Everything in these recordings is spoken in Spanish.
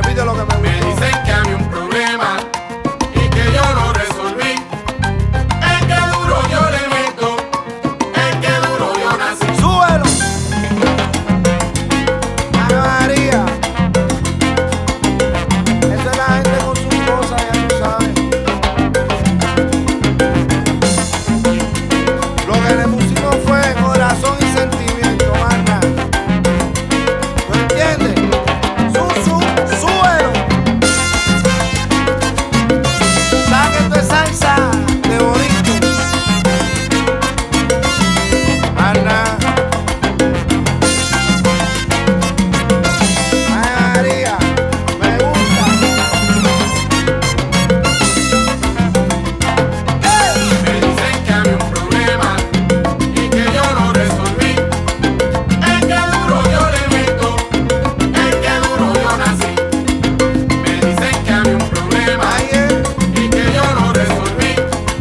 Repite lo que me Me gustó. dicen que había un problema y que yo lo resolví. Es que duro yo le meto, es que duro yo nací. ¡Súbelo! ¡Ave María! Esa es la gente con sus cosas, ya tú sabes. Lo que le pusimos fue corazón y sentimiento, manda. ¿No entiendes? ¡Súbelo! Saque tu salsa de bonito. Manda. Ay, María, me gusta. Me dicen que había un problema y que yo lo resolví. Es que duro yo le meto, es que duro yo nací. Me dicen que había un problema Ay, y que yo lo resolví.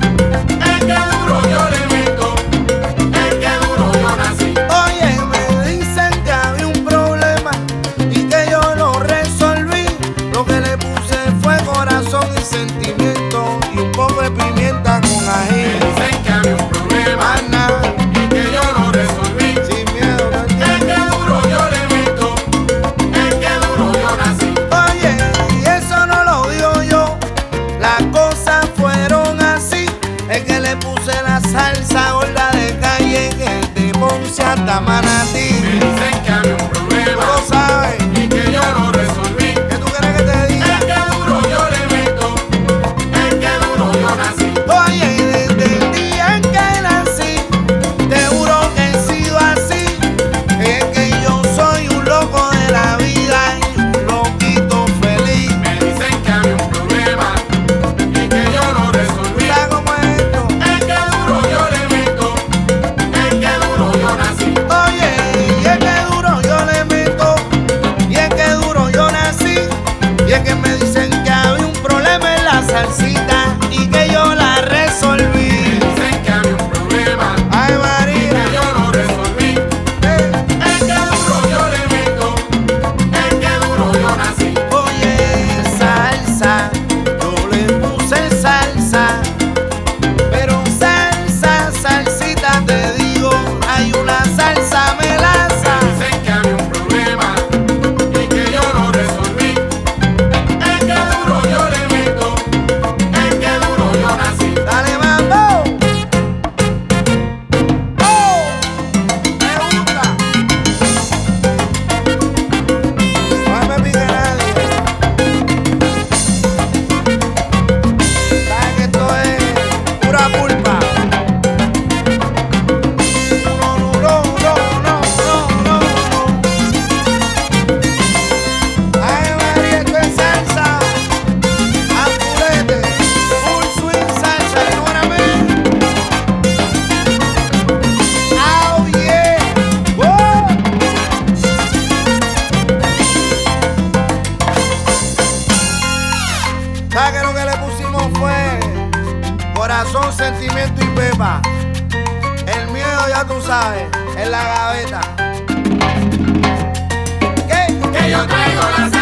Es que duro yo le meto, es que duro yo nací. Oye, me dicen que había un problema y que yo lo resolví. Lo que le puse fue corazón y sentimiento y un poco de pimienta con Me ají. dicen que había un problema Ana, y que yo lo resolví. sin miedo, ¿no Es entiendes? que duro yo le meto, es que duro yo nací. Oye, y eso no lo digo yo, las cosas fueron así. Es que le puse la salsa gorda de calle que de Ponce hasta Me Manatí. dicen que había un Tú problema lo sabes, y que yo lo resolví. ¿qué tú quieres que te diga? Es que duro yo le meto, es que duro yo nací. Oye, y desde el día en que nací, te juro que he sido así. Es que yo soy un loco de la vida y un loquito feliz. Me dicen que había un problema y que yo lo resolví. ¿Sabes cómo es esto? Es que duro yo le meto, es que duro yo nací. Oye, y es que duro yo le meto, y es que duro yo nací. Y es que me dicen que había un problema en la salsita y que yo la Me resolví. dicen que había un problema Ay, y María, que yo lo resolví. Es que duro yo le meto, es que duro yo nací. oye, salsa, yo le puse salsa, pero salsa, salsita te digo, hay una salsa melaza. Me dicen que había un problema y que yo lo resolví. Es que duro yo le meto, es que duro yo nací. Dale, mambo. Oh, me gusta. No me pique nadie. Sabes que esto es pura pulpa. No, no, no, no, no, no, no. Ay, María, esto es salsa. Apurete, full swing salsa, enamórame. Oh yeah, oh. ¿Sabes que lo que le pusimos fue corazón, sentimiento y pepa? El miedo ya tú sabes, en la gaveta. ¿Qué? Que yo traigo la